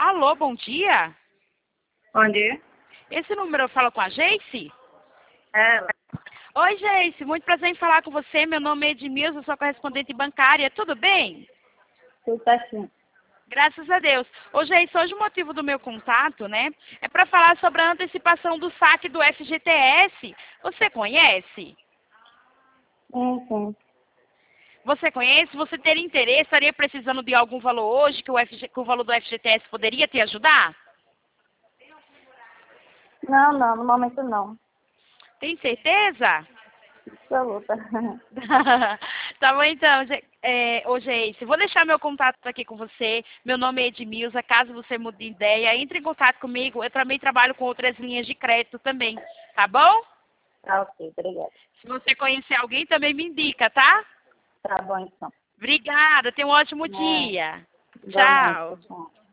Alô, bom dia. Bom dia. Esse número eu falo com a Geice? Ela. Oi, Geice, muito prazer em falar com você. Meu nome é Edmilson, sou correspondente bancária. Tudo bem? Tudo certinho. Graças a Deus. Ô, Geice, hoje o motivo do meu contato, né, é para falar sobre a antecipação do saque do FGTS. Você conhece? Sim. Você conhece? Você teria interesse? Estaria precisando de algum valor hoje que que o valor do FGTS poderia te ajudar? Não, no momento não. Tem certeza? Absoluta. Tá bom, então, ô Geice, vou deixar meu contato aqui com você. Meu nome é Edmilza. Caso você mude de ideia, entre em contato comigo. Eu também trabalho com outras linhas de crédito também, tá bom? Tá ok, obrigada. Se você conhecer alguém, também me indica, tá? Tá bom então. Obrigada, tenha um ótimo É, dia. igualmente, Tchau. tchau.